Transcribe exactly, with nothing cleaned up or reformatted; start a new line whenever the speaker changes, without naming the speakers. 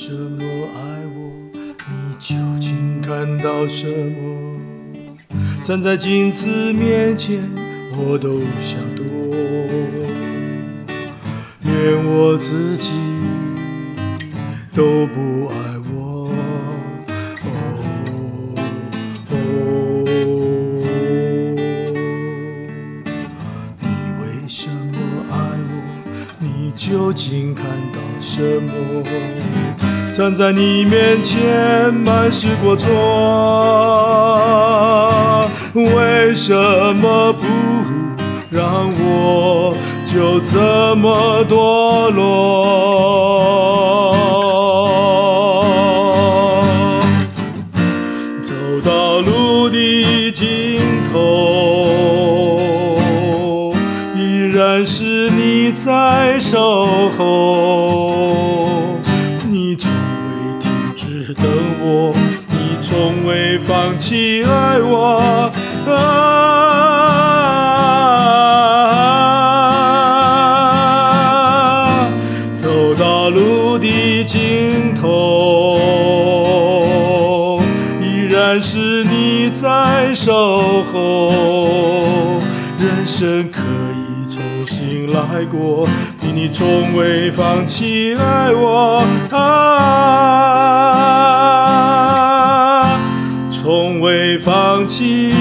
什么爱我？你究竟看到什么？站在镜子面前，我都想躲，连我自己都不爱我。哦哦，你为什么爱我？你究竟看到什么？站在你面前满是过错，为什么不让我就这么堕落？走到路的尽头，依然是你在守候，你从未停止等我，你从未放弃爱我。啊，走到路的尽头，依然是你在守候，人生可以重新来过，比你从未放弃爱我。啊，从未放弃